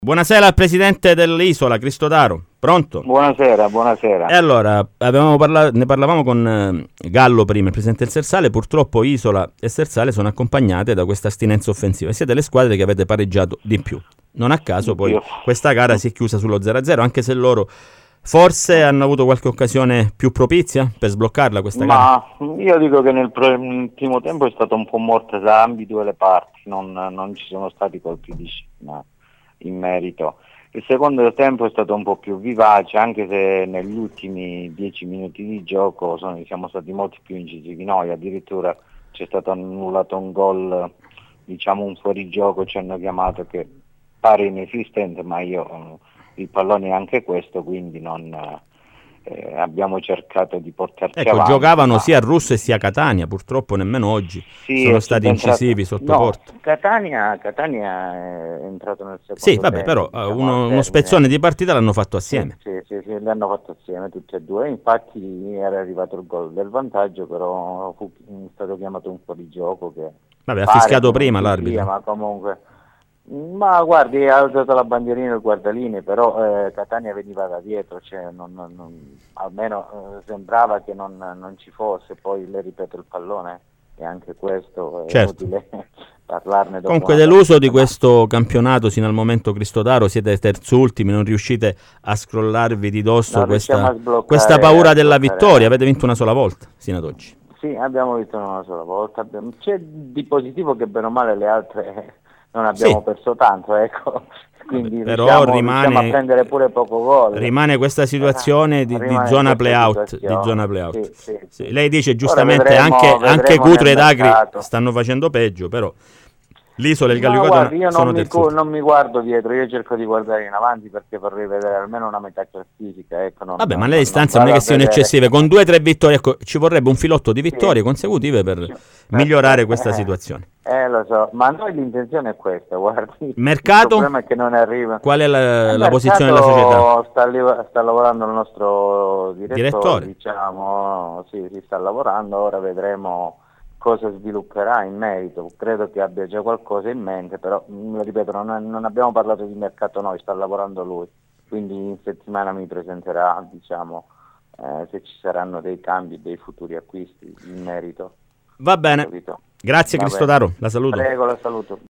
Buonasera al presidente dell'Isola, Cristodaro. Pronto? Buonasera. E allora, ne parlavamo con Gallo prima, il presidente del Sersale. Purtroppo Isola e Sersale sono accompagnate da questa astinenza offensiva e siete le squadre che avete pareggiato di più. Non a caso poi questa gara si è chiusa sullo 0-0, anche se loro forse hanno avuto qualche occasione più propizia per sbloccarla questa gara. Ma io dico che nel primo tempo è stato un po' morta da ambedue le parti, non ci sono stati colpi di scena in merito. Il secondo tempo è stato un po' più vivace, anche se negli ultimi 10 minuti di gioco siamo stati molto più incisivi noi, addirittura c'è stato annullato un gol, diciamo un fuorigioco, ci hanno chiamato, che pare inesistente, ma il pallone è anche questo, quindi abbiamo cercato di portarci avanti. Giocavano sia a Russo e sia a Catania, purtroppo nemmeno oggi sono stati incisivi sotto porta. Catania è entrato nel secondo tempo. Sì, però uno spezzone di partita l'hanno fatto assieme. Sì, l'hanno fatto assieme tutti e due, infatti era arrivato il gol del vantaggio, però fu stato chiamato un fuorigioco che... ha fischiato prima l'arbitro. Ma comunque... Ma guardi, ha alzato la bandierina il guardalinee, però Catania veniva da dietro, cioè almeno sembrava che non ci fosse, poi le ripeto il pallone, e anche questo è inutile parlarne dopo. Comunque deluso di questo campionato sino al momento, Cristodaro, siete terzultimi, non riuscite a scrollarvi di dosso questa paura della vittoria, avete vinto una sola volta sino ad oggi. Sì, abbiamo vinto una sola volta, c'è di positivo che bene o male le altre... non abbiamo perso tanto, ecco. Quindi però riusciamo a prendere pure poco gol. Rimane questa situazione di zona play-out. Sì. Lei dice giustamente vedremo anche Cutro ed Agri stanno facendo peggio, però l'Isola e il Gallicato sono terzultimi. Non mi guardo dietro, io cerco di guardare in avanti perché vorrei vedere almeno una metà classifica. Ecco, ma le distanze non è che siano eccessive, con 2 o 3 vittorie, ci vorrebbe un filotto di vittorie consecutive per migliorare questa situazione. Lo so, ma noi l'intenzione è questa, guardi. Mercato? Il problema è che non arriva. Qual è la posizione della società? Sta lavorando il nostro direttore? Diciamo, si sta lavorando, ora vedremo cosa svilupperà in merito. Credo che abbia già qualcosa in mente, però lo ripeto, non abbiamo parlato di mercato noi, sta lavorando lui, quindi in settimana mi presenterà, diciamo, se ci saranno dei cambi, dei futuri acquisti in merito. Va bene, grazie Cristodaro, la saluto. Prego, la saluto.